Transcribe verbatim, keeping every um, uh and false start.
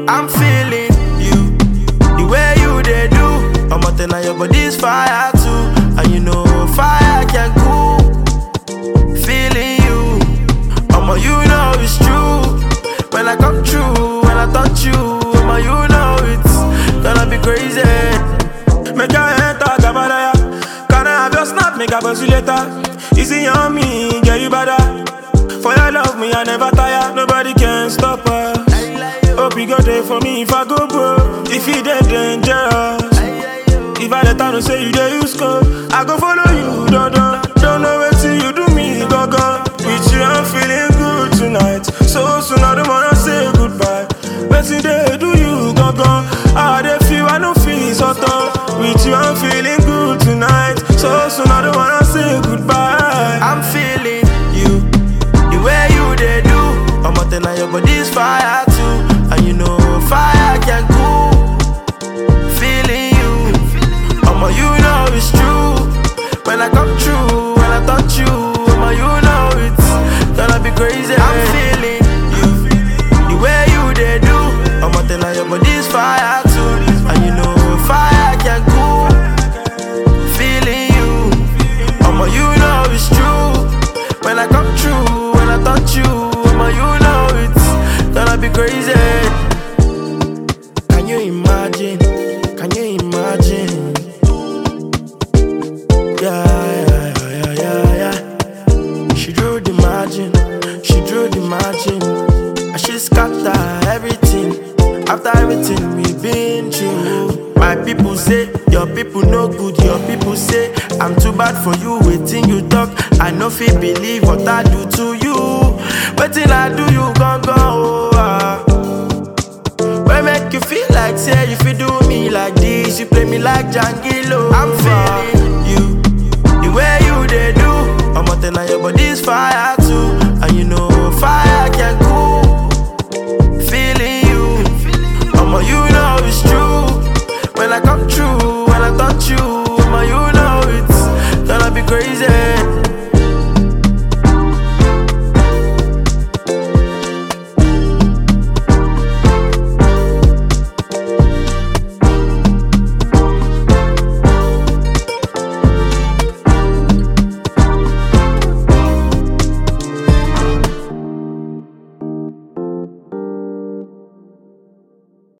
I'm feeling you, the way you they do. I'm out there, your body's fire too, and you know fire can cool. Feeling you, I'ma you know it's true. When I come true, when I touch you, I'ma you know it's gonna be crazy. Make your enter Gabalaya. Can I have your snap? Make a buzz you later. Easy on me, get you better. For your love, me I never tire. Nobody can stop us. Hope you go there for me if I go bro. If you dead dangerous. If I let her say you there you score, I go follow you, don't know. Don't know what till you do me, go go. With you I'm feeling good tonight. So soon I don't wanna say goodbye. But today do you go go. How they feel, I don't feel so tough. With you I'm feeling good tonight. So soon I don't wanna say goodbye. I'm feeling you, the way you they do. I'm out there, your body's fire too, and you know fire can cool. Feeling you, I'ma you know it's true. When I come true, when I touch you, I'ma you know it's gonna be crazy. I'm feeling you, the way you they do. I'm out there, your body's fire too, and you know fire can cool. Feeling you, I'ma you know it's true. When I come true, when I touch you, I'ma you know it's gonna be crazy. Can you imagine? Can you imagine? Yeah, yeah, yeah, yeah, yeah. She drew the margin, she drew the margin, and she scatter everything. After everything we've been through, my people say your people no good. Your people say I'm too bad for you. Waiting you talk, I no fit believe what I do to you. Waiting I do you gon' go. Oh, we make you feel like say if you do me like this, you play me like Django.